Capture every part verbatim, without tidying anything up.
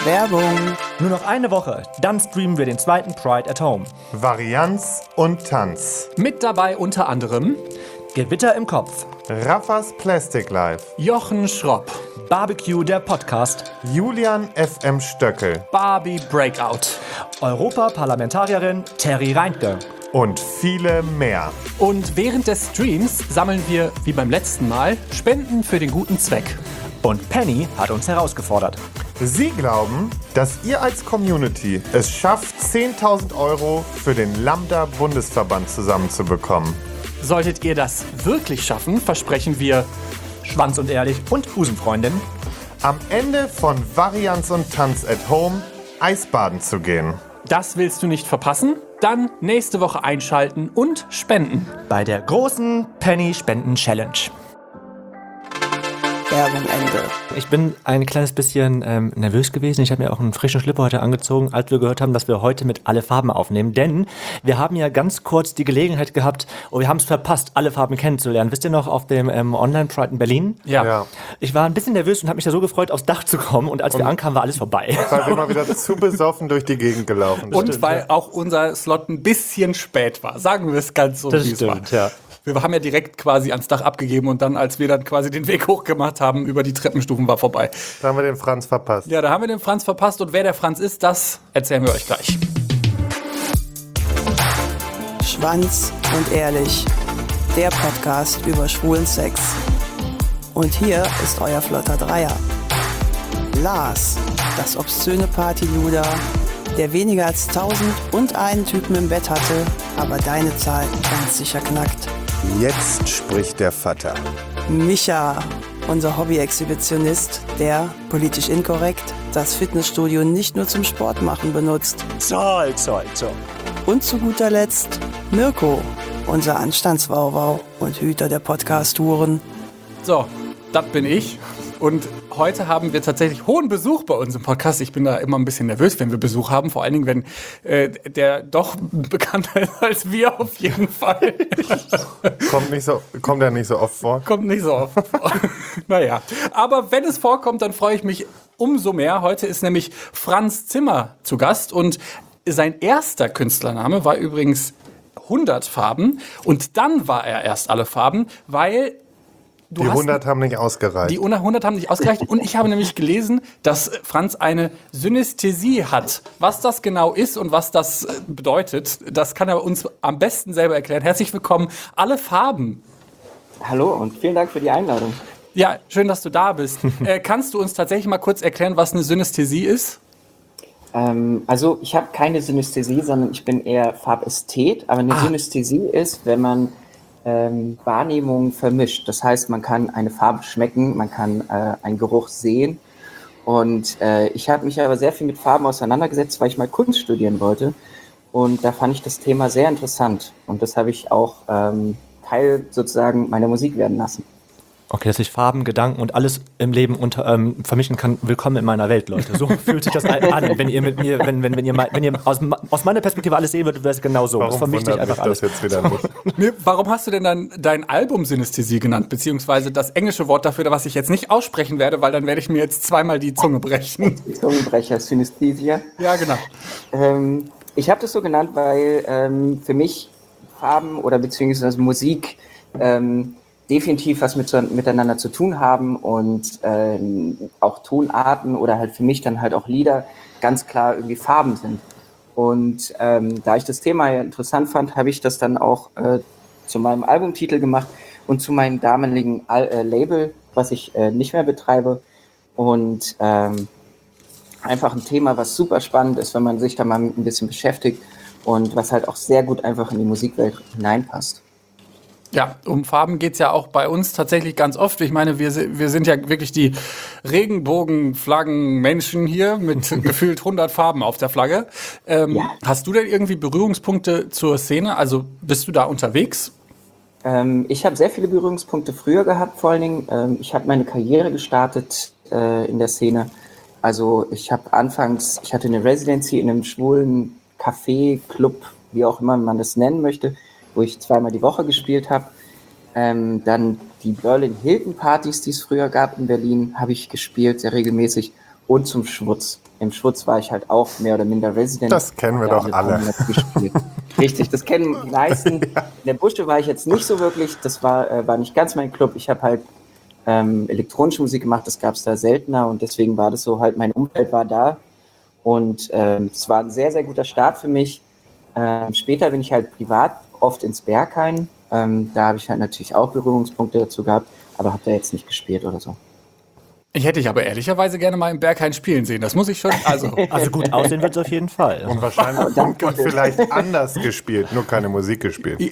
Werbung. Nur noch eine Woche, dann streamen wir den zweiten Pride at Home. Varianz und Tanz. Mit dabei unter anderem Gewitter im Kopf. Raffas Plastic Life. Jochen Schropp, Barbecue, der Podcast. Julian F M Stöckel. Barbie Breakout Europaparlamentarierin Terry Reintke. Und viele mehr. Und während des Streams sammeln wir, wie beim letzten Mal, Spenden für den guten Zweck. Und Penny hat uns herausgefordert. Sie glauben, dass ihr als Community es schafft, zehntausend Euro für den Lambda-Bundesverband zusammenzubekommen. Solltet ihr das wirklich schaffen, versprechen wir Schwanz und ehrlich und Busenfreundin. Am Ende von Varianz und Tanz at Home Eisbaden zu gehen. Das willst du nicht verpassen? Dann nächste Woche einschalten und spenden. Bei der großen Penny-Spenden-Challenge. Werbung Ende. Ich bin ein kleines bisschen ähm, nervös gewesen. Ich habe mir auch einen frischen Schlipper heute angezogen, als wir gehört haben, dass wir heute mit Alle Farben aufnehmen. Denn wir haben ja ganz kurz die Gelegenheit gehabt, und wir haben es verpasst, Alle Farben kennenzulernen. Wisst ihr noch, auf dem ähm, Online-Pride in Berlin? Ja. Ja. Ich war ein bisschen nervös und habe mich da so gefreut, aufs Dach zu kommen. Und als wir ankamen, war alles vorbei. Weil wir mal wieder zu besoffen durch die Gegend gelaufen sind. Und weil auch unser Slot ein bisschen spät war. Sagen wir es ganz so, Das wie es war. stimmt, ja. Wir haben ja direkt quasi ans Dach abgegeben und dann, als wir dann quasi den Weg hochgemacht haben, über die Treppenstufen war vorbei. Da haben wir den Franz verpasst. Ja, da haben wir den Franz verpasst und wer der Franz ist, das erzählen wir euch gleich. Schwanz und ehrlich. Der Podcast über schwulen Sex. Und hier ist euer flotter Dreier. Lars, das obszöne Partyluder, der weniger als tausend und einen Typen im Bett hatte, aber deine Zahl ganz sicher knackt. Jetzt spricht der Vater. Micha, unser Hobby-Exhibitionist, der, politisch inkorrekt, das Fitnessstudio nicht nur zum Sport machen benutzt. Zoll, zoll, zoll. Und zu guter Letzt Mirko, unser Anstandswauwau und Hüter der Podcast-Touren. So, das bin ich. Und heute haben wir tatsächlich hohen Besuch bei uns im Podcast. Ich bin da immer ein bisschen nervös, wenn wir Besuch haben. Vor allen Dingen, wenn äh, der doch bekannter ist als wir auf jeden Fall. Kommt, nicht so, kommt ja nicht so oft vor. Kommt nicht so oft vor. Naja, aber wenn es vorkommt, dann freue ich mich umso mehr. Heute ist nämlich Franz Zimmer zu Gast. Und sein erster Künstlername war übrigens hundert Farben. Und dann war er erst Alle Farben, weil... Du Die hast hundert haben nicht ausgereicht. Die hundert haben nicht ausgereicht. Und ich habe nämlich gelesen, dass Franz eine Synästhesie hat. Was das genau ist und was das bedeutet, das kann er uns am besten selber erklären. Herzlich willkommen, Alle Farben. Hallo und vielen Dank für die Einladung. Ja, schön, dass du da bist. äh, kannst du uns tatsächlich mal kurz erklären, was eine Synästhesie ist? Ähm, also ich habe keine Synästhesie, sondern ich bin eher Farbästhet. Aber eine Ah. Synästhesie ist, wenn man ähm, Wahrnehmungen vermischt. Das heißt, man kann eine Farbe schmecken, man kann äh, einen Geruch sehen. Und äh, ich habe mich aber sehr viel mit Farben auseinandergesetzt, weil ich mal Kunst studieren wollte. Und da fand ich das Thema sehr interessant. Und das habe ich auch ähm, Teil sozusagen meiner Musik werden lassen. Okay, dass ich Farben, Gedanken und alles im Leben unter, ähm, vermischen kann. Willkommen in meiner Welt, Leute. So fühlt sich das an, wenn ihr mit mir, wenn, wenn, wenn ihr, mal, wenn ihr aus, aus meiner Perspektive alles sehen würdet, wäre es genau so. Das Warum vermischt sich wundert mich einfach alles. das jetzt wieder nicht? Nee, warum hast du denn dann dein Album Synästhesie genannt? Beziehungsweise das englische Wort dafür, was ich jetzt nicht aussprechen werde, weil dann werde ich mir jetzt zweimal die Zunge brechen. Zungenbrecher, Synästhesia. Ja, genau. Ähm, ich habe das so genannt, weil ähm, für mich Farben oder beziehungsweise Musik ähm, definitiv was mit, miteinander zu tun haben und ähm, auch Tonarten oder halt für mich dann halt auch Lieder ganz klar irgendwie Farben sind. Und ähm, da ich das Thema ja interessant fand, habe ich das dann auch äh, zu meinem Albumtitel gemacht und zu meinem damaligen Al- äh, Label, was ich äh, nicht mehr betreibe. Und ähm, einfach ein Thema, was super spannend ist, wenn man sich da mal ein bisschen beschäftigt und was halt auch sehr gut einfach in die Musikwelt hineinpasst. Ja, um Farben geht's ja auch bei uns tatsächlich ganz oft. Ich meine, wir, si- wir sind ja wirklich die Regenbogenflaggen-Menschen hier mit gefühlt hundert Farben auf der Flagge. Ähm, Ja. Hast du denn irgendwie Berührungspunkte zur Szene? Also bist du da unterwegs? Ähm, ich habe sehr viele Berührungspunkte früher gehabt, vor allen Dingen. Ähm, ich habe meine Karriere gestartet äh, in der Szene. Also ich habe anfangs, ich hatte eine Residency in einem schwulen Café, Club, wie auch immer man das nennen möchte, wo ich zweimal die Woche gespielt habe. Ähm, dann die Berlin Hilton Partys, die es früher gab in Berlin, habe ich gespielt, sehr regelmäßig. und zum Schwutz. Im Schwutz war ich halt auch mehr oder minder Resident. Das kennen wir Ja, doch alle. Richtig, das kennen die meisten. In der Busche war ich jetzt nicht so wirklich, das war, äh, war nicht ganz mein Club. Ich habe halt ähm, elektronische Musik gemacht, das gab es da seltener und deswegen war das so halt, mein Umfeld war da und ähm, es war ein sehr, sehr guter Start für mich. Ähm, später bin ich halt privat oft ins Berghain. Ähm, da habe ich halt natürlich auch Berührungspunkte dazu gehabt, aber habe da jetzt nicht gespielt oder so. Ich hätte dich aber ehrlicherweise gerne mal im Berghain spielen sehen. Das muss ich schon. Also, Also gut aussehen wird es auf jeden Fall. Und wahrscheinlich und, und vielleicht anders gespielt, nur keine Musik gespielt.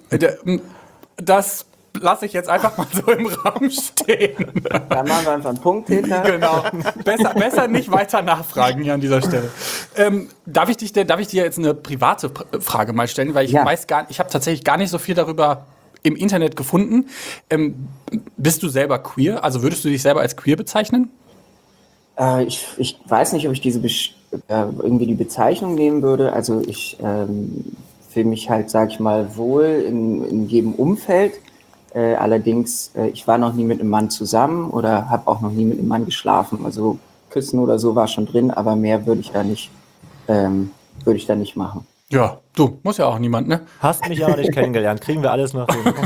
das lasse ich jetzt einfach mal so im Raum stehen. Da machen wir einfach einen Punkt hinter. Genau. Besser, besser nicht weiter nachfragen hier an dieser Stelle. Ähm, darf ich dich denn, darf ich dir jetzt eine private Frage mal stellen? Weil ich Ja. weiß gar ich habe tatsächlich gar nicht so viel darüber im Internet gefunden. Ähm, bist du selber queer? Also würdest du dich selber als queer bezeichnen? Äh, ich, ich weiß nicht, ob ich diese Besch- äh, irgendwie die Bezeichnung nehmen würde. Also ich ähm, fühle mich halt, sag ich mal, wohl in, in jedem Umfeld. Äh, allerdings, äh, ich war noch nie mit einem Mann zusammen oder habe auch noch nie mit einem Mann geschlafen. Also küssen oder so war schon drin, aber mehr würde ich da nicht, ähm, würde ich da nicht machen. Ja, du, muss ja auch niemand, ne? Hast mich aber nicht kennengelernt. Kriegen wir alles noch hin.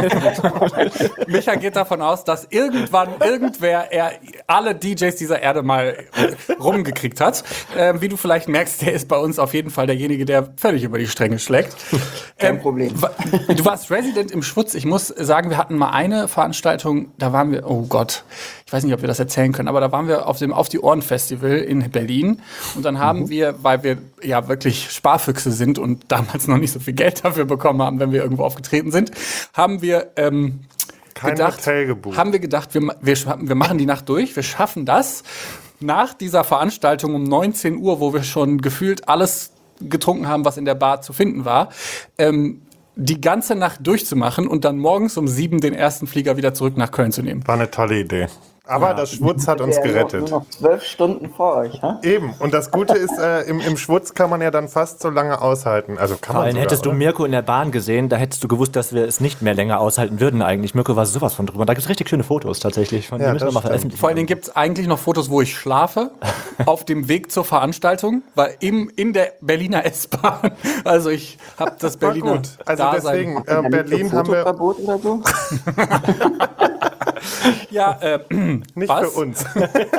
Micha geht davon aus, dass irgendwann irgendwer er alle D Js dieser Erde mal rumgekriegt hat. Ähm, wie du vielleicht merkst, der ist bei uns auf jeden Fall derjenige, der völlig über die Stränge schlägt. Kein Problem. wa- Du warst Resident im Schwutz. Ich muss sagen, wir hatten mal eine Veranstaltung, da waren wir, oh Gott, ich weiß nicht, ob wir das erzählen können, aber da waren wir auf dem Auf die Ohren Festival in Berlin und dann haben wir, weil wir ja wirklich Sparfüchse sind und damals noch nicht so viel Geld dafür bekommen haben, wenn wir irgendwo aufgetreten sind, haben wir ähm, Kein gedacht, Hotel gebucht. haben wir gedacht, wir, wir, scha- wir machen die Nacht durch, wir schaffen das. Nach dieser Veranstaltung um neunzehn Uhr, wo wir schon gefühlt alles getrunken haben, was in der Bar zu finden war, ähm, die ganze Nacht durchzumachen und dann morgens um sieben den ersten Flieger wieder zurück nach Köln zu nehmen. War eine tolle Idee. Aber das Schwutz hat uns Der gerettet. Nur noch zwölf Stunden vor euch, ha? Eben. Und das Gute ist, äh, im, im Schwutz kann man ja dann fast so lange aushalten. Also kann Vor man allem sogar, hättest du oder? Mirko in der Bahn gesehen, da hättest du gewusst, dass wir es nicht mehr länger aushalten würden eigentlich. Mirko war sowas von drüber. Da gibt es richtig schöne Fotos tatsächlich. Von Ja, die müssen wir das mal stimmt. veröffentlichen. Vor allen Dingen gibt es eigentlich noch Fotos, wo ich schlafe, auf dem Weg zur Veranstaltung, weil im, in der Berliner S-Bahn. Also ich habe das War Berliner gut. Also Dasein. deswegen, Dann äh, nicht Berlin so haben wir Fotoverbot oder so? Ja, äh, nicht was? für uns.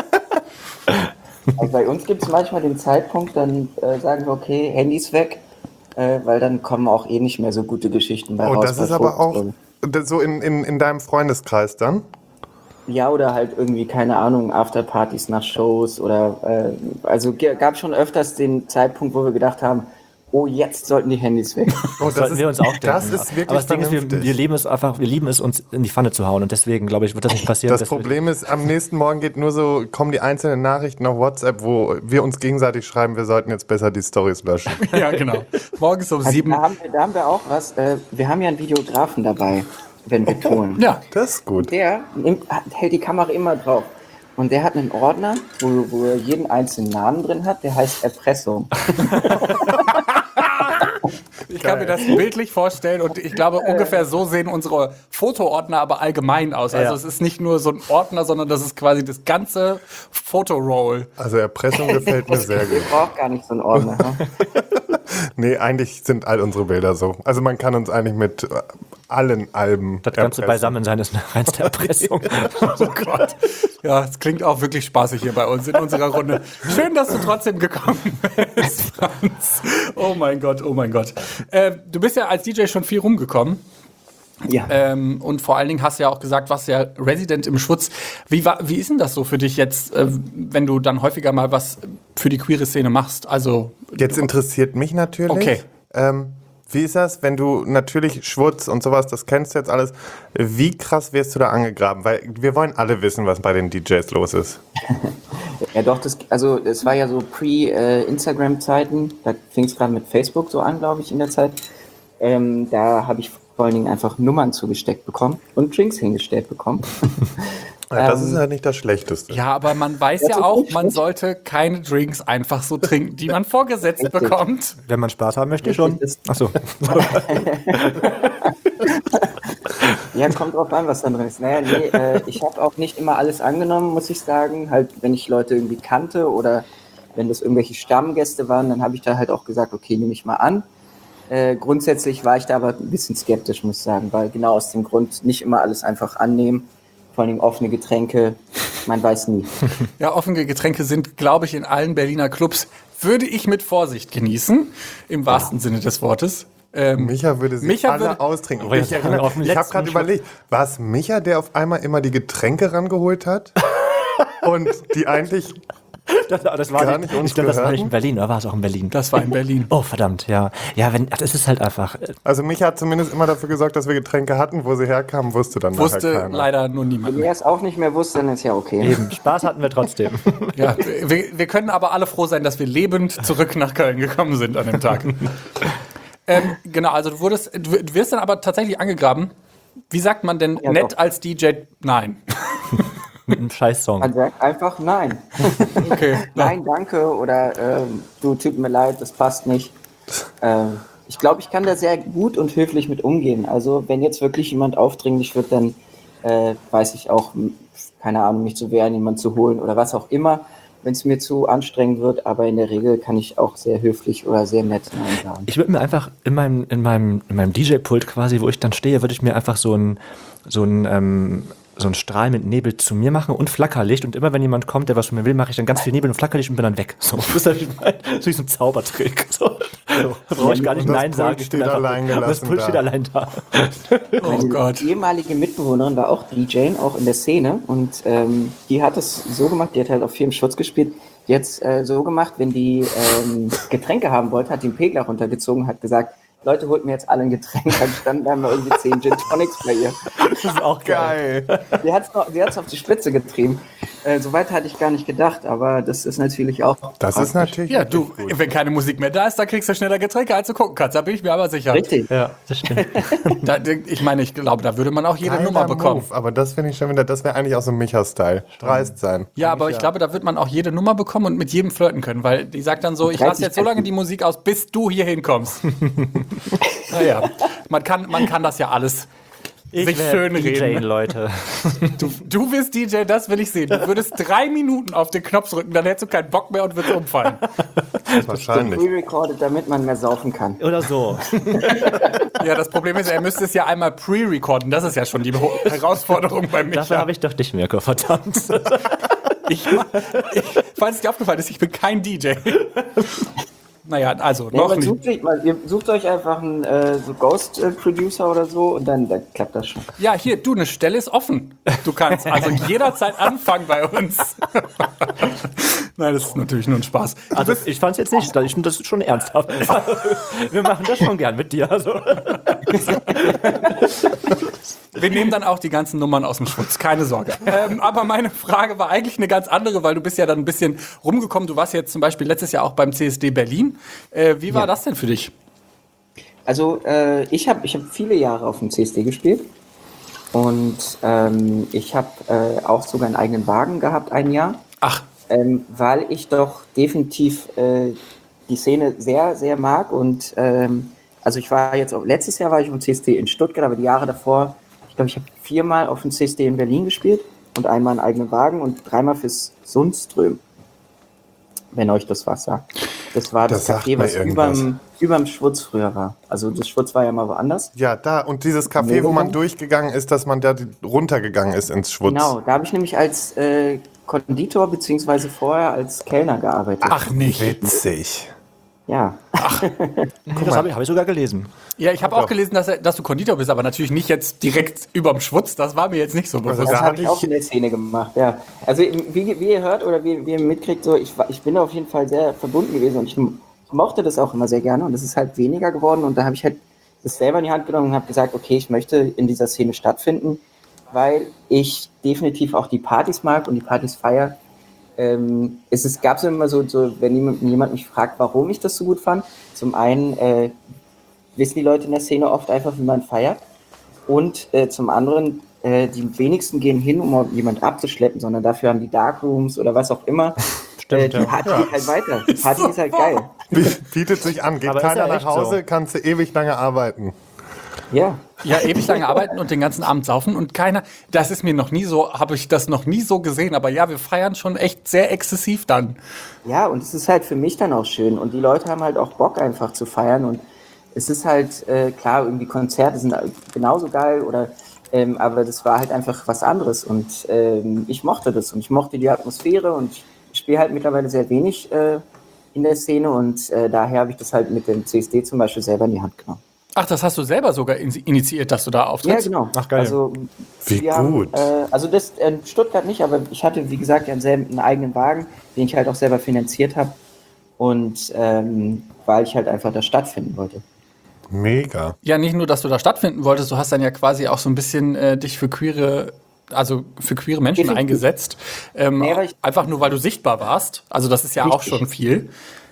Also bei uns gibt es manchmal den Zeitpunkt, dann äh, sagen wir, okay, Handys weg, äh, weil dann kommen auch eh nicht mehr so gute Geschichten bei Oh, raus. das bei ist aber auch Fotos. das so in, in, in deinem Freundeskreis dann? Ja, oder halt irgendwie, keine Ahnung, Afterpartys nach Shows oder, äh, also ge- gab schon öfters den Zeitpunkt, wo wir gedacht haben, oh, jetzt sollten die Handys weg. Oh, Das sollten wir uns auch denken. Das ist wirklich Aber das Ding ist, wir, vernünftig. wir lieben es einfach, wir lieben es, uns in die Pfanne zu hauen. Und deswegen, glaube ich, wird das nicht passieren. Das dass wir- Problem ist, am nächsten Morgen geht nur so, kommen die einzelnen Nachrichten auf WhatsApp, wo wir uns gegenseitig schreiben, wir sollten jetzt besser die Storys löschen. Ja, genau. Morgens um Also sieben. da, haben wir, da haben wir auch was, äh, wir haben ja einen Videografen dabei, wenn wir tun. Ja, Das ist gut. Der nimmt, hält die Kamera immer drauf. Und der hat einen Ordner, wo, wo er jeden einzelnen Namen drin hat, der heißt Erpressung. ich kann mir das bildlich vorstellen und ich glaube, ungefähr so sehen unsere Fotoordner aber allgemein aus. Also Ja. es ist nicht nur so ein Ordner, sondern das ist quasi das ganze Fotoroll. Also Erpressung gefällt mir sehr Ihr gut. braucht gar nicht so einen Ordner. Ne? Nee, eigentlich sind all unsere Bilder so. Also man kann uns eigentlich mit äh, allen Alben Das ganze erpressen. Beisammensein ist eine reinste Erpressung. Oh Gott. Ja, es klingt auch wirklich spaßig hier bei uns in unserer Runde. Schön, dass du trotzdem gekommen bist, Franz. Oh mein Gott, oh mein Gott. Äh, du bist ja als D J schon viel rumgekommen. Ja. Ähm, und vor allen Dingen hast du ja auch gesagt, was ja Resident im Schwutz. Wie, war, wie ist denn das so für dich jetzt, äh, wenn du dann häufiger mal was für die queere Szene machst? Also Jetzt interessiert mich natürlich. Okay. Ähm, wie ist das, wenn du natürlich Schwutz und sowas, das kennst du jetzt alles, wie krass wirst du da angegraben? Weil wir wollen alle wissen, was bei den D Js los ist. Ja, doch, das, also es war ja so pre-Instagram-Zeiten, da fing es gerade mit Facebook so an, glaube ich, in der Zeit. Ähm, da habe ich vor allen Dingen einfach Nummern zugesteckt bekommen und Drinks hingestellt bekommen. Ja, das Ähm, ist ja nicht das Schlechteste. ja, aber man weiß ja das ist auch, nicht man schlecht. sollte keine Drinks einfach so trinken, die man vorgesetzt Richtig. bekommt. Wenn man Spaß haben möchte, schon. Das- Achso. Ja, kommt drauf an, was da drin ist. Naja, nee, äh, ich habe auch nicht immer alles angenommen, muss ich sagen. Halt, wenn ich Leute irgendwie kannte oder wenn das irgendwelche Stammgäste waren, dann habe ich da halt auch gesagt, okay, nehme ich mal an. Äh, grundsätzlich war ich da aber ein bisschen skeptisch, muss ich sagen, weil genau aus dem Grund nicht immer alles einfach annehmen. Vor allem offene Getränke, man weiß nie. Ja, offene Getränke sind, glaube ich, in allen Berliner Clubs, würde ich mit Vorsicht genießen, im wahrsten ja. Sinne des Wortes. Ähm, Micha würde sie Micha alle würde, austrinken. Oh, Ich, ich erinnere, auf den ich habe letzten gerade Schluck. überlegt, war es Micha, der auf einmal immer die Getränke rangeholt hat? Und die eigentlich Das, das war gar nicht, nicht uns ich glaube, das war nicht gehörten? in Berlin, oder war es auch in Berlin? das war in Berlin. Oh, verdammt, ja. Ja, wenn, ach, das ist halt einfach. äh, Also Micha hat zumindest immer dafür gesorgt, dass wir Getränke hatten. Wo sie herkamen, wusste dann Wusste nachher keiner. leider nur niemand. Wenn ihr es auch nicht mehr wusst, dann ist ja okay. Eben, Spaß hatten wir trotzdem. Ja, wir, wir können aber alle froh sein, dass wir lebend zurück nach Köln gekommen sind an dem Tag. ähm, genau, also du wurdest, du wirst dann aber tatsächlich angegraben. Wie sagt man denn Ja, nett doch. als D J? Nein. Mit einem Scheiß-Song. Man sagt einfach nein. Okay. Nein, danke oder ähm, du, tut mir leid, das passt nicht. Ähm, ich glaube, ich kann da sehr gut und höflich mit umgehen. Also wenn jetzt wirklich jemand aufdringlich wird, dann äh, weiß ich auch, m, keine Ahnung, mich zu wehren, jemanden zu holen oder was auch immer, wenn es mir zu anstrengend wird. Aber in der Regel kann ich auch sehr höflich oder sehr nett Nein sagen. Ich würde mir einfach in meinem, in meinem, in meinem D J-Pult quasi, wo ich dann stehe, würde ich mir einfach so ein, so ein, ähm, so einen Strahl mit Nebel zu mir machen und Flackerlicht. Und immer wenn jemand kommt, der was von mir will, mache ich dann ganz viel Nebel und Flackerlicht und bin dann weg. So, das ist halt so so ein Zaubertrick. So, so, da brauche ich gar nicht Und das Nein Pult sagen. Ich bin steht einfach- allein und Das gelassen Pult da. steht allein da. Oh Meine Gott. ehemalige Mitbewohnerin war auch D J, auch in der Szene. Und ähm, die hat es so gemacht, die hat halt auf Firmen Schutz gespielt. Die hat es äh, so gemacht, wenn die ähm, Getränke haben wollte, hat den Pegler runtergezogen, hat gesagt, Leute, holt mir jetzt alle ein Getränk. Dann standen da mal irgendwie zehn Gin Tonics bei ihr. Das ist auch geil. Geil. Sie hat es auf die Spitze getrieben. Äh, Soweit hatte ich gar nicht gedacht, aber das ist natürlich auch... Das ist natürlich Ja, du, wirklich gut. wenn keine Musik mehr da ist, dann kriegst du schneller Getränke, als du gucken kannst. Da bin ich mir aber sicher. Richtig. Ja, das stimmt. Da, ich meine, ich glaube, da würde man auch jede Geiler Nummer bekommen. Move, aber das finde ich schon wieder, das wäre eigentlich auch so ein Micha-Style. Dreist sein. Ja, aber ich glaube, da wird man auch jede Nummer bekommen und mit jedem flirten können, weil die sagt dann so, ich lasse jetzt so lange die Musik aus, bis du hier hinkommst. Naja, man kann, man kann das ja alles sich wär schön D J, reden. Leute. Du, du bist D J, das will ich sehen. Du würdest drei Minuten auf den Knopf drücken, dann hättest du keinen Bock mehr und würdest umfallen. Wahrscheinlich. Pre-recorded, damit man mehr saufen kann. Oder so. Ja, das Problem ist, er müsste es ja einmal pre-recorden. Das ist ja schon die Ho- Herausforderung bei Dafür Micha. habe ich doch dich, Mirko, verdammt. Ich, ich, falls es dir aufgefallen ist, ich bin kein D J. Naja, also Nee, noch man nicht. sucht sich, man, ihr sucht euch einfach einen äh, so Ghost-Producer oder so und dann, dann klappt das schon. Ja, hier, du, eine Stelle ist offen. Du kannst also jederzeit anfangen bei uns. Nein, das ist natürlich nur ein Spaß. Also ich fand es jetzt nicht, ich finde das schon ernsthaft. Wir machen das schon gern mit dir. Also. Wir nehmen dann auch die ganzen Nummern aus dem Schutz, keine Sorge. Ähm, aber meine Frage war eigentlich eine ganz andere, weil du bist ja dann ein bisschen rumgekommen. Du warst jetzt zum Beispiel letztes Jahr auch beim C S D Berlin. Äh, wie war Ja. das denn für dich? Also äh, ich habe ich hab viele Jahre auf dem C S D gespielt und ähm, ich habe äh, auch sogar einen eigenen Wagen gehabt, ein Jahr, Ach, ähm, weil ich doch definitiv äh, die Szene sehr, sehr mag und ähm, also ich war jetzt, auch, letztes Jahr war ich auf dem C S D in Stuttgart, aber die Jahre davor, ich glaube, ich habe viermal auf dem C S D in Berlin gespielt und einmal einen eigenen Wagen und dreimal fürs Sundström, wenn euch das was sagt. Das war das, Das sagt Café, mir was irgendwas. überm, überm Schwutz früher war. Also das Schwutz war ja mal woanders. Ja, da. Und dieses Café, wo man durchgegangen ist, dass man da die- runtergegangen ist ins Schwutz. Genau, da habe ich nämlich als äh, Konditor beziehungsweise vorher als Kellner gearbeitet. ach nicht. Witzig. Ja, Das habe ich, hab ich sogar gelesen. Ja, ich habe auch gelesen, dass, er- dass du Konditor bist, aber natürlich nicht jetzt direkt überm Schwutz. Das war mir jetzt nicht so bewusst. Also das da habe hab ich auch ich- in der Szene gemacht, ja. Also wie, wie ihr hört oder wie, wie ihr mitkriegt, so, ich, war- ich bin auf jeden Fall sehr verbunden gewesen und ich, m- ich mochte das auch immer sehr gerne und das ist halt weniger geworden und da habe ich halt das selber in die Hand genommen und habe gesagt, okay, ich möchte in dieser Szene stattfinden, weil ich definitiv auch die Partys mag und die Partys feiere. Ähm, es ist, gab es immer so, so, wenn jemand, jemand mich fragt, warum ich das so gut fand. Zum einen äh, wissen die Leute in der Szene oft einfach, wie man feiert. Und äh, zum anderen, äh, die wenigsten gehen hin, um jemand abzuschleppen, sondern dafür haben die Darkrooms oder was auch immer. Stimmt, äh, die ja. Party geht halt weiter. Die Party ist halt geil. Bie- Bietet sich an. Geht Aber ist keiner ja nach echt Hause, so. kannst du ewig lange arbeiten. Ja. Ja, ewig lange arbeiten und den ganzen Abend saufen und keiner, das ist mir noch nie so, habe ich das noch nie so gesehen, aber ja, wir feiern schon echt sehr exzessiv dann. Ja, und es ist halt für mich dann auch schön und die Leute haben halt auch Bock einfach zu feiern und es ist halt, äh, klar, irgendwie Konzerte sind genauso geil oder, ähm, aber das war halt einfach was anderes und ähm, ich mochte das und ich mochte die Atmosphäre und ich spiele halt mittlerweile sehr wenig äh, in der Szene und äh, daher habe ich das halt mit dem C S D zum Beispiel selber in die Hand genommen. Ach, das hast du selber sogar in- initiiert, dass du da auftrittst? Ja, genau. Ach, geil. Also, Wie wir haben, gut. äh, also das in Stuttgart nicht, aber ich hatte, wie gesagt, einen, selben, einen eigenen Wagen, den ich halt auch selber finanziert habe. Und ähm, weil ich halt einfach da stattfinden wollte. Mega. Ja, nicht nur, dass du da stattfinden wolltest, du hast dann ja quasi auch so ein bisschen äh, dich für queere, also für queere Menschen Definitiv. eingesetzt. Ähm, Nee, aber ich- einfach nur, weil du sichtbar warst. Also das ist ja auch Richtig. schon viel.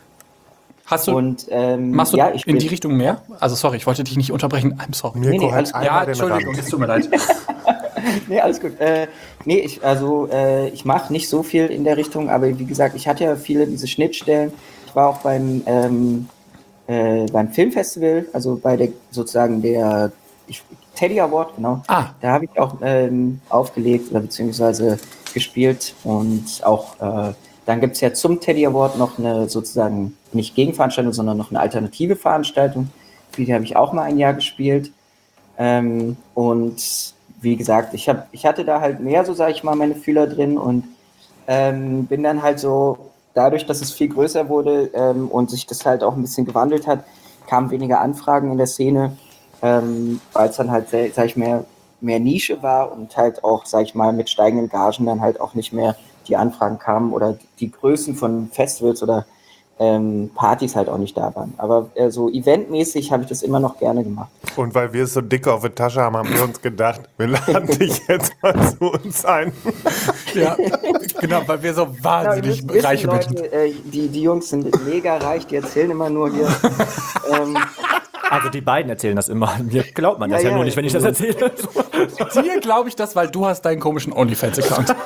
Hast du, Und ähm, machst du ja, ich in bin, die Richtung mehr? Also sorry, ich wollte dich nicht unterbrechen. I'm sorry. Mirko nee, hat alles gut. einmal Ja, den Entschuldigung, Rand. es tut mir leid. Nee, alles gut. Äh, nee, ich, also äh, ich mache nicht so viel in der Richtung, aber wie gesagt, ich hatte ja viele diese Schnittstellen. Ich war auch beim, ähm, äh, beim Filmfestival, also bei der sozusagen der ich, Teddy Award, genau. Ah. Da habe ich auch ähm, aufgelegt oder beziehungsweise gespielt und auch äh, dann gibt es ja zum Teddy Award noch eine sozusagen nicht Gegenveranstaltung, sondern noch eine alternative Veranstaltung. Für die habe ich auch mal ein Jahr gespielt. Ähm, und wie gesagt, ich, hab, ich hatte da halt mehr, so sage ich mal, meine Fühler drin und ähm, bin dann halt so, dadurch, dass es viel größer wurde ähm, und sich das halt auch ein bisschen gewandelt hat, kamen weniger Anfragen in der Szene, ähm, weil es dann halt, sag ich mehr, mehr Nische war und halt auch, sag ich mal, mit steigenden Gagen dann halt auch nicht mehr die Anfragen kamen oder die Größen von Festivals oder ähm, Partys halt auch nicht da waren. Aber äh, so eventmäßig habe ich das immer noch gerne gemacht. Und weil wir es so dick auf der Tasche haben, haben wir uns gedacht, wir laden dich jetzt mal zu uns ein. Ja, genau, weil wir so wahnsinnig Ja, wissen, reiche Leute, Menschen. äh, die, die Jungs sind mega reich, die erzählen immer nur hier. ähm, Also die beiden erzählen das immer. Mir glaubt man das Ja, ja, ja, nur nicht, wenn ich das erzähle. Dir glaube ich das, weil du hast deinen komischen OnlyFans-Account.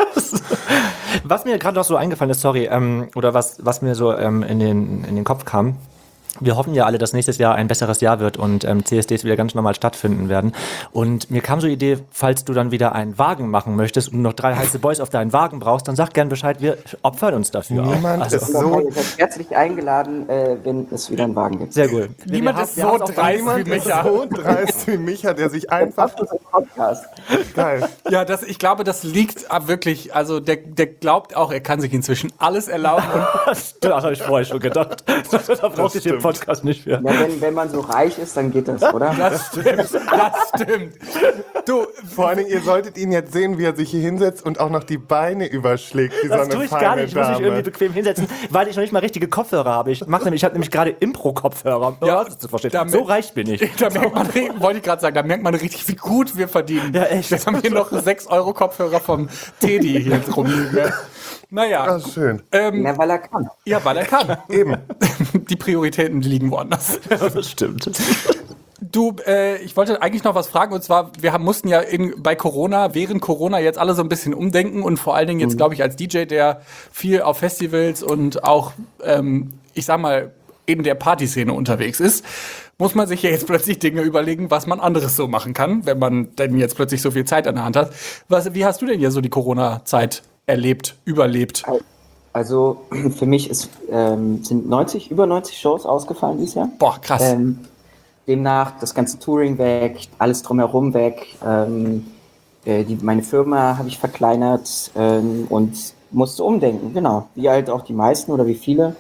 Was mir gerade noch so eingefallen ist, sorry, ähm, oder was, was mir so ähm, in, den, in den Kopf kam, wir hoffen ja alle, dass nächstes Jahr ein besseres Jahr wird und ähm, C S Ds wieder ganz normal stattfinden werden. Und mir kam so die Idee, falls du dann wieder einen Wagen machen möchtest und noch drei heiße Boys auf deinen Wagen brauchst, dann sag gern Bescheid, wir opfern uns dafür. Niemand Also, ist so. so, Ihr seid herzlich eingeladen, äh, wenn es wieder einen Wagen gibt. sehr gut. Niemand Wir ist haben- wir so haben auch- dreist wie niemand ist Micha. so dreist wie Micha, der sich einfach Das ist ein Podcast. geil. Ja, das, ich glaube, das liegt ah, wirklich, also der, der glaubt auch, er kann sich inzwischen alles erlauben. Und Das habe ich vorher schon gedacht. Da brauchte ich den stimmt. Podcast nicht für. Ja, wenn, wenn man so reich ist, dann geht das, oder? das stimmt, das stimmt. Du, Vor allen Dingen, ihr solltet ihn jetzt sehen, wie er sich hier hinsetzt und auch noch die Beine überschlägt, wie Das so tue eine ich feine gar nicht. Ich muss mich Dame. irgendwie bequem hinsetzen, weil ich noch nicht mal richtige Kopfhörer habe. Ich mache nämlich, ich habe nämlich gerade Impro-Kopfhörer. Um Ja, das zu verstehen. damit- So reich bin ich. da merkt man, wollte ich gerade sagen, da merkt man richtig, wie gut wir verdienen. Ja, echt. Jetzt haben wir noch sechs Euro Kopfhörer vom Teddy hier rumliegen. Ne? Naja, Ah, schön. ähm, Ja, weil er kann. ja, weil er kann. Eben. Die Prioritäten liegen woanders. Das stimmt. Du, äh, ich wollte eigentlich noch was fragen, und zwar, wir haben, mussten ja in, bei Corona, während Corona jetzt alle so ein bisschen umdenken und vor allen Dingen jetzt, glaube ich, als D J, der viel auf Festivals und auch, ähm, ich sag mal, in der Partyszene unterwegs ist, muss man sich ja jetzt plötzlich Dinge überlegen, was man anderes so machen kann, wenn man denn jetzt plötzlich so viel Zeit an der Hand hat. Was, wie hast du denn hier so die Corona-Zeit erlebt, überlebt? Also für mich ist, ähm, sind neunzig, über neunzig Shows ausgefallen dieses Jahr. Boah, krass. Ähm, demnach das ganze Touring weg, alles drumherum weg. Ähm, äh, die, meine Firma habe ich verkleinert ähm, und musste umdenken, genau. Wie halt auch die meisten oder wie viele.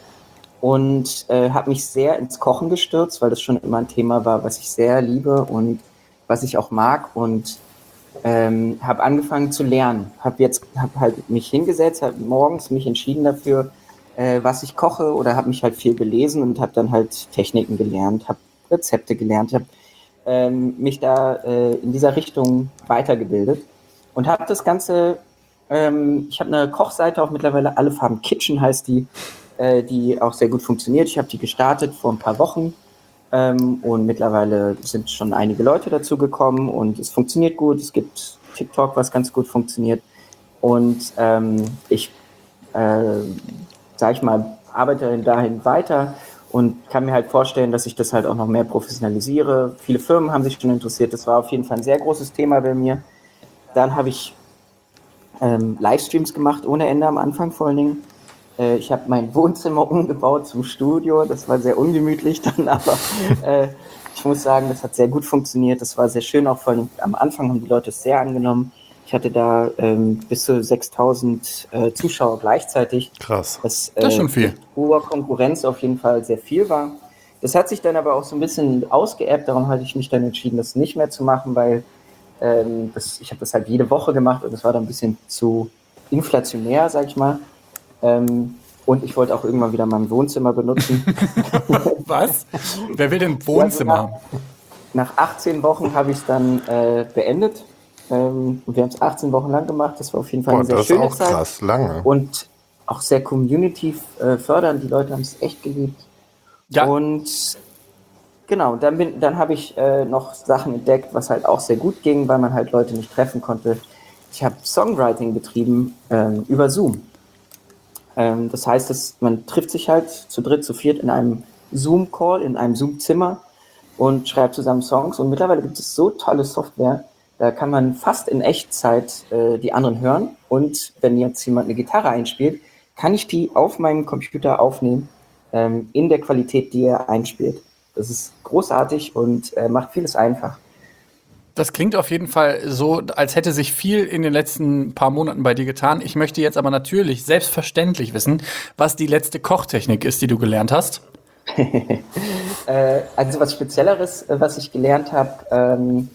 Und äh, habe mich sehr ins Kochen gestürzt, weil das schon immer ein Thema war, was ich sehr liebe und was ich auch mag. Und ähm, habe angefangen zu lernen. Habe jetzt hab halt mich hingesetzt, habe morgens mich entschieden dafür, äh, was ich koche oder habe mich halt viel belesen und habe dann halt Techniken gelernt, habe Rezepte gelernt, habe ähm, mich da äh, in dieser Richtung weitergebildet und habe das Ganze, ähm, ich habe eine Kochseite auch mittlerweile, Alle Farben Kitchen heißt die, äh, die auch sehr gut funktioniert. Ich habe die gestartet vor ein paar Wochen ähm, und mittlerweile sind schon einige Leute dazu gekommen und es funktioniert gut. Es gibt TikTok, was ganz gut funktioniert und ähm, ich, äh, sag ich mal, arbeite dahin weiter und kann mir halt vorstellen, dass ich das halt auch noch mehr professionalisiere. Viele Firmen haben sich schon interessiert. Das war auf jeden Fall ein sehr großes Thema bei mir. Dann habe ich ähm, Livestreams gemacht ohne Ende am Anfang vor allen Dingen. Äh, ich habe mein Wohnzimmer umgebaut zum Studio. Das war sehr ungemütlich dann, aber äh, ich muss sagen, das hat sehr gut funktioniert. Das war sehr schön, auch vor allem am Anfang haben die Leute es sehr angenommen. Ich hatte da ähm, bis zu sechstausend äh, Zuschauer gleichzeitig. Krass. Was, äh, Das ist schon viel. mit hoher Konkurrenz auf jeden Fall sehr viel war. Das hat sich dann aber auch so ein bisschen ausgeebbt. Darum hatte ich mich dann entschieden, das nicht mehr zu machen, weil ähm, das, ich habe das halt jede Woche gemacht und das war dann ein bisschen zu inflationär, sag ich mal. Ähm, und ich wollte auch irgendwann wieder mein Wohnzimmer benutzen. Was? Wer will denn Wohnzimmer haben? Ja, nach achtzehn Wochen habe ich es dann äh, beendet. Ähm, und wir haben es achtzehn Wochen lang gemacht. Das war auf jeden Fall Boah, eine sehr das ist schöne auch Zeit. krass, lange. Und auch sehr community äh, fördernd. Die Leute haben es echt geliebt. Ja. Und genau, dann, bin, dann habe ich äh, noch Sachen entdeckt, was halt auch sehr gut ging, weil man halt Leute nicht treffen konnte. Ich habe Songwriting betrieben ähm, über Zoom. Ähm, das heißt, dass man trifft sich halt zu dritt, zu viert in einem Zoom-Call, in einem Zoom-Zimmer und schreibt zusammen Songs. Und mittlerweile gibt es so tolle Software, da kann man fast in Echtzeit äh, die anderen hören. Und wenn jetzt jemand eine Gitarre einspielt, kann ich die auf meinem Computer aufnehmen, ähm, in der Qualität, die er einspielt. Das ist großartig und äh, macht vieles einfach. Das klingt auf jeden Fall so, als hätte sich viel in den letzten paar Monaten bei dir getan. Ich möchte jetzt aber natürlich selbstverständlich wissen, was die letzte Kochtechnik ist, die du gelernt hast. äh, also was Spezielleres, was ich gelernt habe, ähm,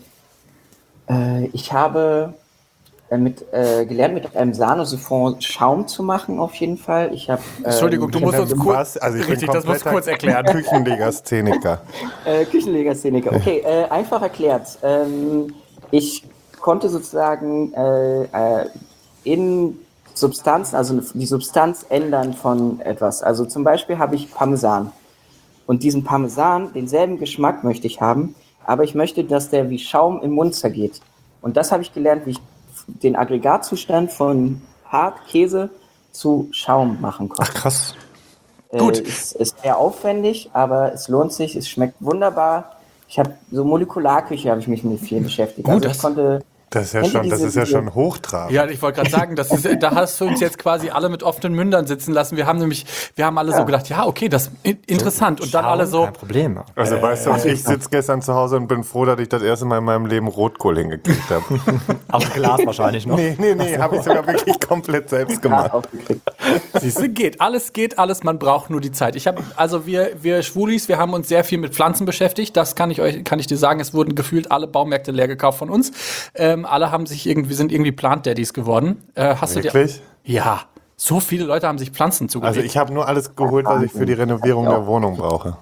äh, ich habe äh, mit, äh, gelernt, mit einem Sahne-Siphon Schaum zu machen, auf jeden Fall. Ich habe ähm, Entschuldigung, du musst uns kurz, Was? Also ich richtig, bin das musst du kurz erklären. Küchenlegastheniker. Äh, Küchenlegastheniker. Okay, äh, einfach erklärt. Ähm, ich konnte sozusagen äh, äh, in Substanzen, also die Substanz ändern von etwas. Also zum Beispiel habe ich Parmesan. Und diesen Parmesan, denselben Geschmack möchte ich haben, aber ich möchte, dass der wie Schaum im Mund zergeht. Und das habe ich gelernt, wie ich den Aggregatzustand von Hartkäse zu Schaum machen konnte. Ach krass. Äh, Gut. Es ist sehr aufwendig, aber es lohnt sich, es schmeckt wunderbar. Ich habe so Molekularküche, habe ich mich mit viel beschäftigt. Gut, also das- ich konnte Das ist ja Kennt ihr schon, das diese- ist ja diese- schon hochtrabend. Ja, ich wollte gerade sagen, das ist, da hast du uns jetzt quasi alle mit offenen Mündern sitzen lassen. Wir haben nämlich, wir haben alle so gedacht, ja, okay, das ist interessant. Und dann alle so, Kein Problem. Also weißt du, ich sitze gestern zu Hause und bin froh, dass ich das erste Mal in meinem Leben Rotkohl hingekriegt habe. Aus Glas wahrscheinlich noch. nee, nee, nee, habe ich sogar wirklich komplett selbst Hart gemacht. aufgekriegt. siehst du, geht. Alles geht, alles, man braucht nur die Zeit. Ich habe, also wir, wir Schwulis, wir haben uns sehr viel mit Pflanzen beschäftigt. Das kann ich euch, kann ich dir sagen. Es wurden gefühlt alle Baumärkte leer gekauft von uns. Ähm, alle haben sich irgendwie, sind irgendwie Plant Daddies geworden. Äh, hast Wirklich? du dir? Ja. So viele Leute haben sich Pflanzen zugelegt. Also ich habe nur alles geholt, was ich für die Renovierung der Wohnung brauche.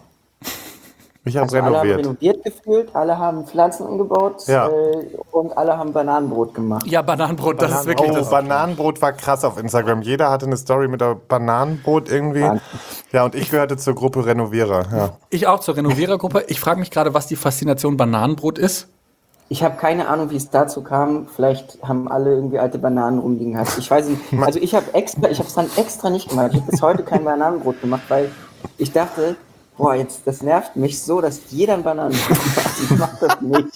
Ich habe Also alle haben renoviert. renoviert gefühlt, alle haben Pflanzen angebaut Ja. äh, und alle haben Bananenbrot gemacht. ja, Bananenbrot, das ist wirklich Oh, das. Bananenbrot war krass auf Instagram. Jeder hatte eine Story mit der Bananenbrot irgendwie. Ja, und ich gehörte zur Gruppe Renovierer. Ja. Ich auch zur Renovierergruppe. Ich frage mich gerade, was die Faszination Bananenbrot ist. Ich habe keine Ahnung, wie es dazu kam. Vielleicht haben alle irgendwie alte Bananen rumliegen gehabt. Ich weiß nicht. Also ich habe extra, ich habe es dann extra nicht gemacht. Ich habe bis heute kein Bananenbrot gemacht, weil ich dachte, boah, jetzt das nervt mich so, dass jeder ein Bananenbrot macht. Ich mach das nicht.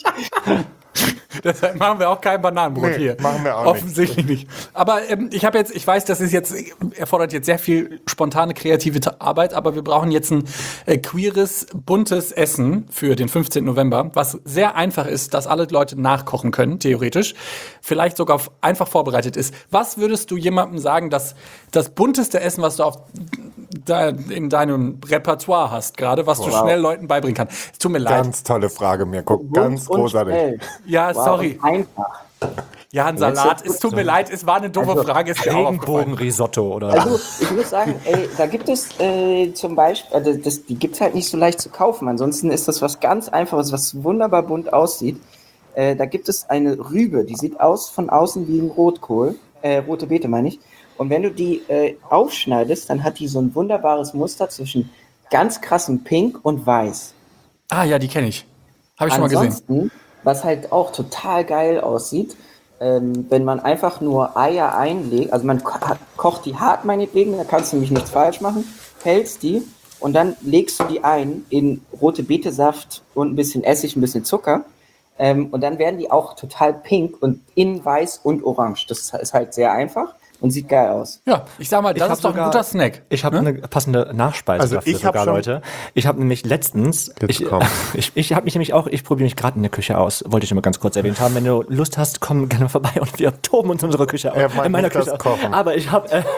Deshalb machen wir auch kein Bananenbrot Nee, hier. machen wir auch nicht. Offensichtlich nicht. Aber ähm, ich habe jetzt, ich weiß, das ist jetzt, erfordert jetzt sehr viel spontane, kreative Ta- Arbeit, aber wir brauchen jetzt ein äh, queeres, buntes Essen für den fünfzehnten November, was sehr einfach ist, dass alle Leute nachkochen können, theoretisch. Vielleicht sogar f- einfach vorbereitet ist. Was würdest du jemandem sagen, dass das bunteste Essen, was du auf da in deinem Repertoire hast, gerade, was du Wow. schnell Leuten beibringen kannst? Es tut mir leid. Ganz tolle Frage, Mirko. Ganz Und großartig. schnell. Ja, Wow, sorry. und einfach. Ja, ein Salat. Es tut mir leid, es war eine doofe Also, Frage. Ist mir auch aufgefallen. Regenbogenrisotto oder Also ich muss sagen, ey, da gibt es äh, zum Beispiel, also das, die gibt es halt nicht so leicht zu kaufen. Ansonsten ist das was ganz Einfaches, was wunderbar bunt aussieht. Äh, da gibt es eine Rübe, die sieht aus von außen wie ein Rotkohl, äh, rote Beete meine ich. Und wenn du die äh, aufschneidest, dann hat die so ein wunderbares Muster zwischen ganz krassem Pink und Weiß. Ah ja, die kenne ich. Habe ich schon mal gesehen. Ansonsten, was halt auch total geil aussieht, ähm, wenn man einfach nur Eier einlegt, also man ko- hat- kocht die hart meinetwegen, da kannst du nämlich nichts falsch machen, hältst die und dann legst du die ein in rote Betesaft und ein bisschen Essig, ein bisschen Zucker. Ähm, und dann werden die auch total pink und innen weiß und orange. Das ist halt sehr einfach und sieht geil aus. Ja, ich sag mal, das Ich hab ist doch sogar- ein guter Snack. Ich habe Ne? eine passende Nachspeise Also dafür ich hab sogar, schon- Leute. Ich habe nämlich letztens, Jetzt ich, komm. ich, ich habe mich nämlich auch, ich probiere mich gerade in der Küche aus, wollte ich nur mal ganz kurz erwähnt haben. Wenn du Lust hast, komm gerne vorbei und wir toben uns unsere Küche aus. Er mag in meiner nicht das Küche aus. Kochen. Aber ich habe ähm,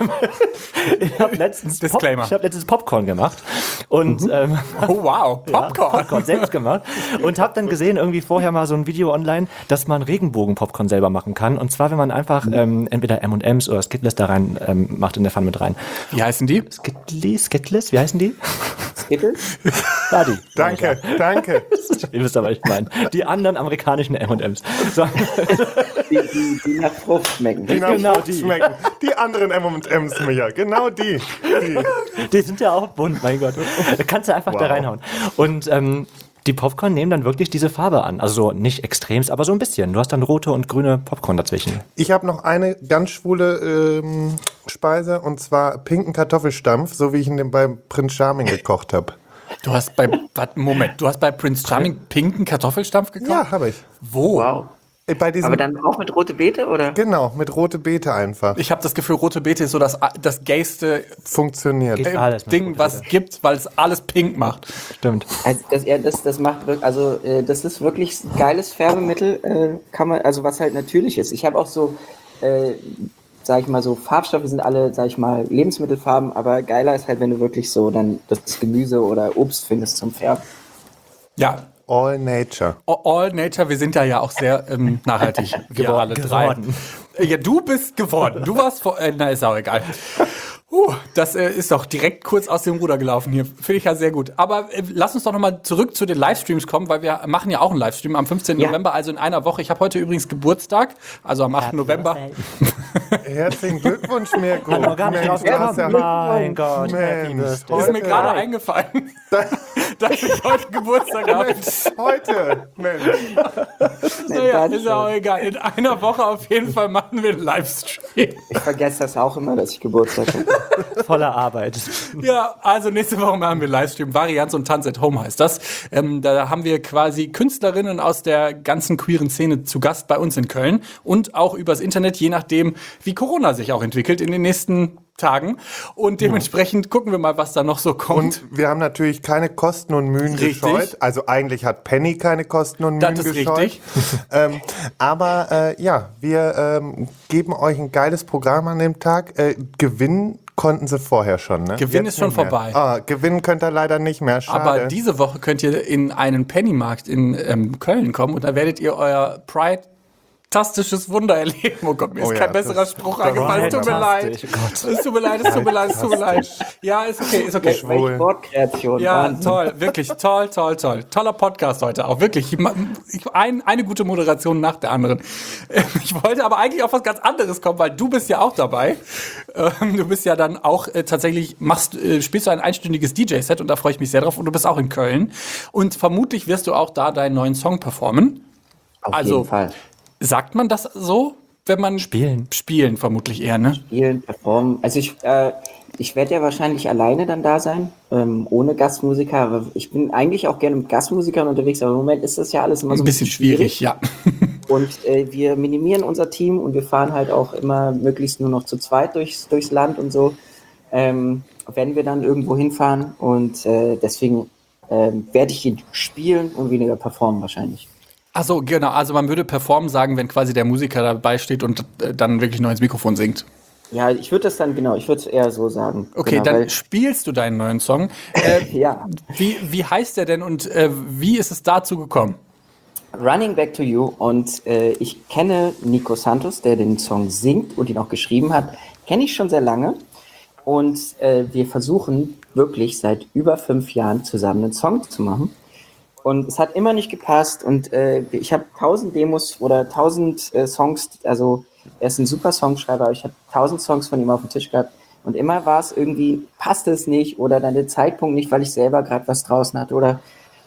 ich habe letztens, Pop, Disclaimer. ich habe letztens Popcorn gemacht und ähm, Oh wow, Popcorn. Ja, Popcorn selbst gemacht und habe dann gesehen, irgendwie vorher mal so ein Video online, dass man Regenbogen-Popcorn selber machen kann. Und zwar, wenn man einfach ähm, entweder M und M's oder Skittles da rein ähm, macht in der Pfanne mit rein. Wie heißen die? Skittles, Skittles, wie heißen die? Skittles? Ja, die. Danke, danke. Ihr wisst aber, was ich meine. Die anderen amerikanischen M und M's. So. Die, die, die nach Frucht schmecken. Die nach Genau Frucht die. schmecken. Die anderen M und M's, Micha. Genau die. die. Die sind ja auch bunt, mein Gott. Da kannst du einfach Wow. da reinhauen. Und ähm, die Popcorn nehmen dann wirklich diese Farbe an. Also nicht extremst, aber so ein bisschen. Du hast dann rote und grüne Popcorn dazwischen. Ich habe noch eine ganz schwule ähm, Speise und zwar pinken Kartoffelstampf, so wie ich ihn den bei Prinz Charming gekocht habe. Du hast bei, warte, Moment, du hast bei Prince Charming pinken Kartoffelstampf gekocht? Ja, habe ich. Wo? Wow. Äh, Bei diesem, Aber dann auch mit rote Beete, oder? genau, mit rote Beete einfach. Ich habe das Gefühl, rote Beete ist so das, das gayste Funktioniert. Geht äh, alles mit Ding, rote was es Beete. gibt, weil es alles pink macht. Stimmt. Also das, ja, das, das macht wirklich, also äh, das ist wirklich ein geiles Färbemittel, äh, kann man, also was halt natürlich ist. Ich habe auch so, äh, sag ich mal so, Farbstoffe sind alle, sag ich mal, Lebensmittelfarben, aber geiler ist halt, wenn du wirklich so dann das Gemüse oder Obst findest zum Färben. Ja, All Nature. All Nature, wir sind da ja auch sehr ähm, nachhaltig. Wir alle drei. geworden. Ja, du bist geworden. Du warst vor, äh, na, ist auch egal. Huh, das äh, ist doch direkt kurz aus dem Ruder gelaufen hier. Finde ich ja sehr gut. Aber äh, lass uns doch nochmal zurück zu den Livestreams kommen, weil wir machen ja auch einen Livestream am fünfzehnten Ja. November, also in einer Woche. Ich habe heute übrigens Geburtstag, also am achten November. Herzlichen Glückwunsch, Mirko. Hat noch gar nicht drauf Mensch, du hast gekommen. ja- Mein Gott, Happy Mensch, Birthday. Ist mir heute- gerade eingefallen, dass ich heute Geburtstag habe. Heute, Mensch. Naja, Danke ist ja auch egal. In einer Woche auf jeden Fall machen wir einen Livestream. Ich vergesse das auch immer, dass ich Geburtstag habe. Voller Arbeit. Ja, also nächste Woche machen wir Livestream. Varianz und Tanz at Home heißt das. Ähm, da haben wir quasi Künstlerinnen aus der ganzen queeren Szene zu Gast bei uns in Köln und auch übers Internet, je nachdem, wie Corona sich auch entwickelt in den nächsten Tagen. Und dementsprechend gucken wir mal, was da noch so kommt. Und wir haben natürlich keine Kosten und Mühen Richtig. gescheut. Also eigentlich hat Penny keine Kosten und Mühen Das ist gescheut. richtig. ähm, aber äh, ja, wir ähm, geben euch ein geiles Programm an dem Tag. Äh, gewinnen konnten sie vorher schon, ne? Gewinn Jetzt ist schon nicht mehr. vorbei. Ah, gewinnen könnt ihr leider nicht mehr. Schade. Aber diese Woche könnt ihr in einen Pennymarkt in ähm, Köln kommen und da werdet ihr euer Pride fantastisches Wunder erleben. Oh Gott, mir ist Oh ja, kein besserer das- Spruch das eingefallen. Es tut mir leid. Fantastisch, Gott. Es tut mir leid, es tut mir leid, es tut mir leid. Ja, ist okay, ist okay. Schwul. Welche Wortkreation. Ja, Wahnsinn. toll, wirklich toll, toll, toll. Toller Podcast heute auch, wirklich. Ich, ich, ein, eine gute Moderation nach der anderen. Ähm, Ich wollte aber eigentlich auf was ganz anderes kommen, weil du bist ja auch dabei. Ähm, Du bist ja dann auch äh, tatsächlich, machst, äh, spielst du ein einstündiges D J-Set und da freue ich mich sehr drauf. Und du bist auch in Köln. Und vermutlich wirst du auch da deinen neuen Song performen. Auf Also- jeden Fall. Sagt man das so, wenn man Spielen. Spielen vermutlich eher, ne? Spielen, performen. Also ich, äh, ich werde ja wahrscheinlich alleine dann da sein, ähm, ohne Gastmusiker. Aber ich bin eigentlich auch gerne mit Gastmusikern unterwegs, aber im Moment ist das ja alles immer so Ein bisschen schwierig, ja. Und äh, wir minimieren unser Team und wir fahren halt auch immer möglichst nur noch zu zweit durchs, durchs Land und so, ähm, wenn wir dann irgendwo hinfahren. Und äh, deswegen ähm, werde ich ihn spielen und weniger performen wahrscheinlich. Ach so, genau. Also man würde performen sagen, wenn quasi der Musiker dabei steht und äh, dann wirklich nur ins Mikrofon singt. Ja, ich würde das dann, genau, ich würde es eher so sagen. Okay, genau, dann weil- spielst du deinen neuen Song. Äh, Ja. wie, wie heißt der denn und äh, wie ist es dazu gekommen? Running Back to You und äh, ich kenne Nico Santos, der den Song singt und ihn auch geschrieben hat, kenne ich schon sehr lange und äh, wir versuchen wirklich seit über fünf Jahren zusammen einen Song zu machen und es hat immer nicht gepasst und äh, ich habe tausend Demos oder tausend äh, Songs, also er ist ein super Songschreiber, aber ich habe tausend Songs von ihm auf dem Tisch gehabt und immer war es irgendwie, passte es nicht oder dann der Zeitpunkt nicht, weil ich selber gerade was draußen hatte oder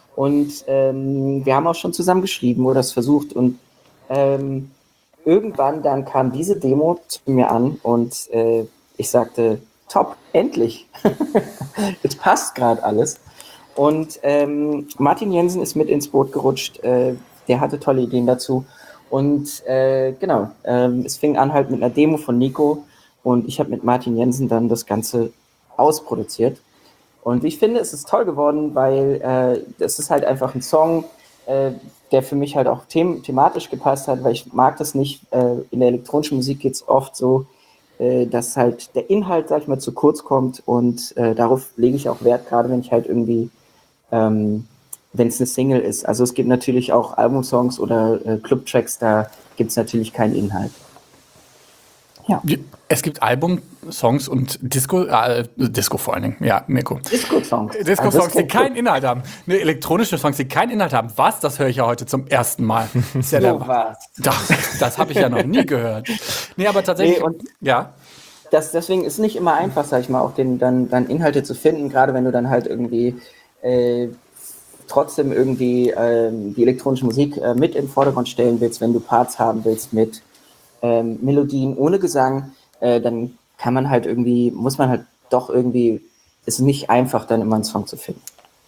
und ähm, wir haben auch schon zusammen geschrieben oder es versucht und ähm, irgendwann dann kam diese Demo zu mir an und äh, ich sagte, top, endlich. Es passt gerade alles. Und ähm, Martin Jensen ist mit ins Boot gerutscht. Äh, der hatte tolle Ideen dazu. Und äh, genau, ähm, es fing an halt mit einer Demo von Nico. Und ich habe mit Martin Jensen dann das Ganze ausproduziert. Und ich finde, es ist toll geworden, weil äh, das ist halt einfach ein Song, äh, der für mich halt auch them- thematisch gepasst hat, weil ich mag das nicht. Äh, in der elektronischen Musik geht es oft so, äh, dass halt der Inhalt, sag ich mal, zu kurz kommt. Und äh, darauf lege ich auch Wert, gerade wenn ich halt irgendwie, ähm, wenn es eine Single ist. Also es gibt natürlich auch Albumsongs oder äh, Clubtracks, da gibt es natürlich keinen Inhalt. Ja. Es gibt Albumsongs und Disco, äh, Disco vor allen Dingen, ja, Mirko. Disco-Songs. Disco-Songs, Also die keinen Inhalt haben. Ne, elektronische Songs, die keinen Inhalt haben. Was? Das höre ich ja heute zum ersten Mal. Ist ja So der, was. das das habe ich ja noch nie gehört. Nee, aber tatsächlich, Nee, und- ja. Das, deswegen ist es nicht immer einfach, sag ich mal, auch den, dann, dann Inhalte zu finden, gerade wenn du dann halt irgendwie äh, trotzdem irgendwie ähm, die elektronische Musik äh, mit im Vordergrund stellen willst, wenn du Parts haben willst mit ähm, Melodien ohne Gesang, äh, dann kann man halt irgendwie, muss man halt doch irgendwie, ist nicht einfach, dann immer einen Song zu finden.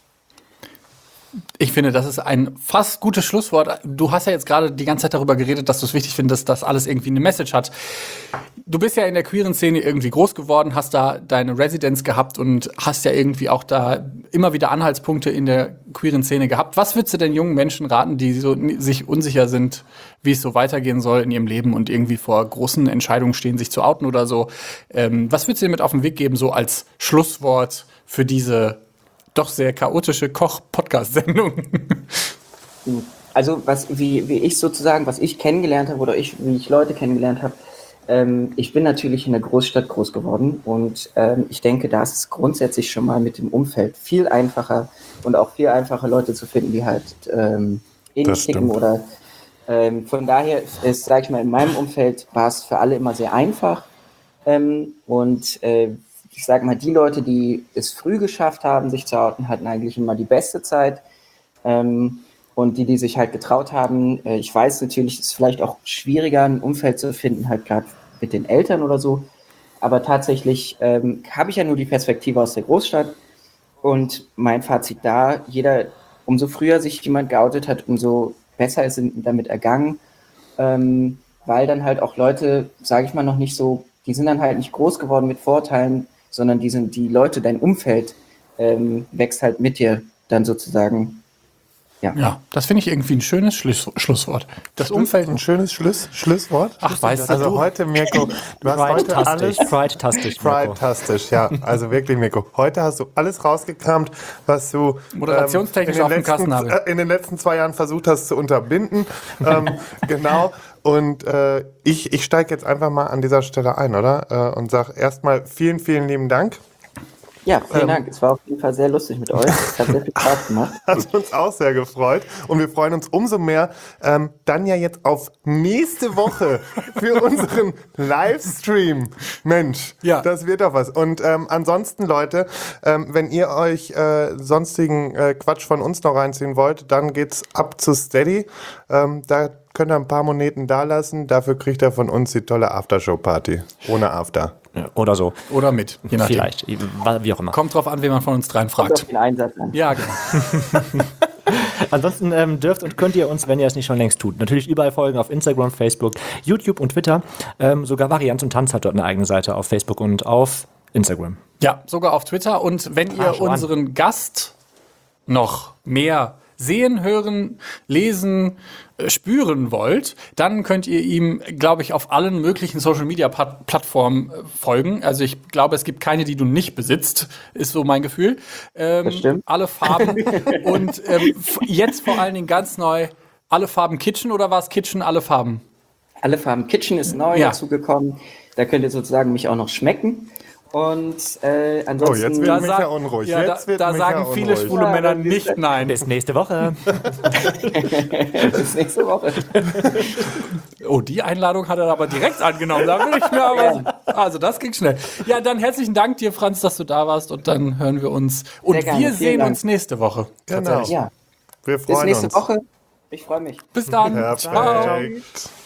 Ich finde, das ist ein fast gutes Schlusswort. Du hast ja jetzt gerade die ganze Zeit darüber geredet, dass du es wichtig findest, dass das alles irgendwie eine Message hat. Du bist ja in der queeren Szene irgendwie groß geworden, hast da deine Residenz gehabt und hast ja irgendwie auch da immer wieder Anhaltspunkte in der queeren Szene gehabt. Was würdest du denn jungen Menschen raten, die so sich unsicher sind, wie es so weitergehen soll in ihrem Leben und irgendwie vor großen Entscheidungen stehen, sich zu outen oder so? Ähm, was würdest du dir mit auf den Weg geben, so als Schlusswort für diese doch sehr chaotische Koch-Podcast-Sendung? Also was, wie, wie ich sozusagen, was ich kennengelernt habe oder ich, wie ich Leute kennengelernt habe, ähm, ich bin natürlich in der Großstadt groß geworden und ähm, ich denke, da ist es grundsätzlich schon mal mit dem Umfeld viel einfacher und auch viel einfacher Leute zu finden, die halt ähm, ähnlich ticken oder ähm, von daher ist, sage ich mal, in meinem Umfeld war es für alle immer sehr einfach ähm, und äh, ich sage mal, die Leute, die es früh geschafft haben, sich zu outen, hatten eigentlich immer die beste Zeit. Ähm, und die, die sich halt getraut haben, äh, ich weiß natürlich, es ist vielleicht auch schwieriger, ein Umfeld zu finden, halt gerade mit den Eltern oder so. Aber tatsächlich ähm, habe ich ja nur die Perspektive aus der Großstadt. Und mein Fazit da, jeder, umso früher sich jemand geoutet hat, umso besser ist damit ergangen. Ähm, weil dann halt auch Leute, sage ich mal, noch nicht so, die sind dann halt nicht groß geworden mit Vorteilen, sondern die sind die Leute, dein Umfeld ähm, wächst halt mit dir dann sozusagen. Ja, Ja, das finde ich irgendwie ein schönes Schluss, Schlusswort. Das Umfeld. Ein schönes Schluss, Schlusswort. Ach, weißt du, Also du- heute, Mirko, du hast heute alles... Pride-tastisch, Pride-tastisch, Mirko. Pride-tastisch, ja. Also wirklich, Mirko. Heute hast du alles rausgekramt, was du Moderationstechnisch ähm, in, auf den dem Kasten letzten, habe. äh, in den letzten zwei Jahren versucht hast zu unterbinden. ähm, genau. Und äh, ich, ich steige jetzt einfach mal an dieser Stelle ein, oder? Äh, und sage erstmal vielen, vielen lieben Dank. ja vielen Ähm. Dank. Es war auf jeden Fall sehr lustig mit euch. Es hat sehr viel Spaß gemacht. Hat uns auch sehr gefreut. Und wir freuen uns umso mehr ähm, dann ja jetzt auf nächste Woche für unseren Livestream. Mensch, Ja. das wird doch was. Und ähm, ansonsten, Leute, ähm, wenn ihr euch äh, sonstigen äh, Quatsch von uns noch reinziehen wollt, dann geht's ab zu Steady. Ähm, da könnt ihr ein paar Moneten da lassen. Dafür kriegt ihr von uns die tolle Aftershow-Party. Ohne After. Ja, oder so. Oder mit, je nachdem. Vielleicht. Wie auch immer. Kommt drauf an, wen man von uns dreien Kommt auf fragt. den Einsatz an. Ja, genau. Ansonsten ähm, dürft und könnt ihr uns, wenn ihr es nicht schon längst tut, natürlich überall folgen auf Instagram, Facebook, YouTube und Twitter. Ähm, sogar Varianz und Tanz hat dort eine eigene Seite auf Facebook und auf Instagram. Ja, sogar auf Twitter. Und wenn ihr Ah, schau an. unseren Gast noch mehr sehen, hören, lesen, äh, spüren wollt, dann könnt ihr ihm, glaube ich, auf allen möglichen Social-Media-Plattformen äh, folgen. Also ich glaube, es gibt keine, die du nicht besitzt, ist so mein Gefühl. Ähm, Das stimmt. Alle Farben und ähm, f- jetzt vor allen Dingen ganz neu, alle Farben Kitchen oder war es Kitchen, alle Farben? Alle Farben Kitchen ist neu Ja. dazugekommen. Da könnt ihr sozusagen mich auch noch schmecken. Und äh, ansonsten... Oh, jetzt wird Da, Micha sag- unruhig. ja, Jetzt da, wird da Micha sagen viele unruhig. schwule Ja, Männer das ist- nicht nein. Bis nächste Woche. bis nächste Woche. Oh, die Einladung hat er aber direkt angenommen. Da will ich mir aber. Also, das ging schnell. Ja, dann herzlichen Dank dir, Franz, dass du da warst. Und dann hören wir uns. Und Sehr gerne, wir vielen sehen Dank. uns nächste Woche. Genau. Tatsächlich. Ja, Wir bis freuen nächste uns. Woche. Ich freue mich. Bis dann. Ciao. Perfekt.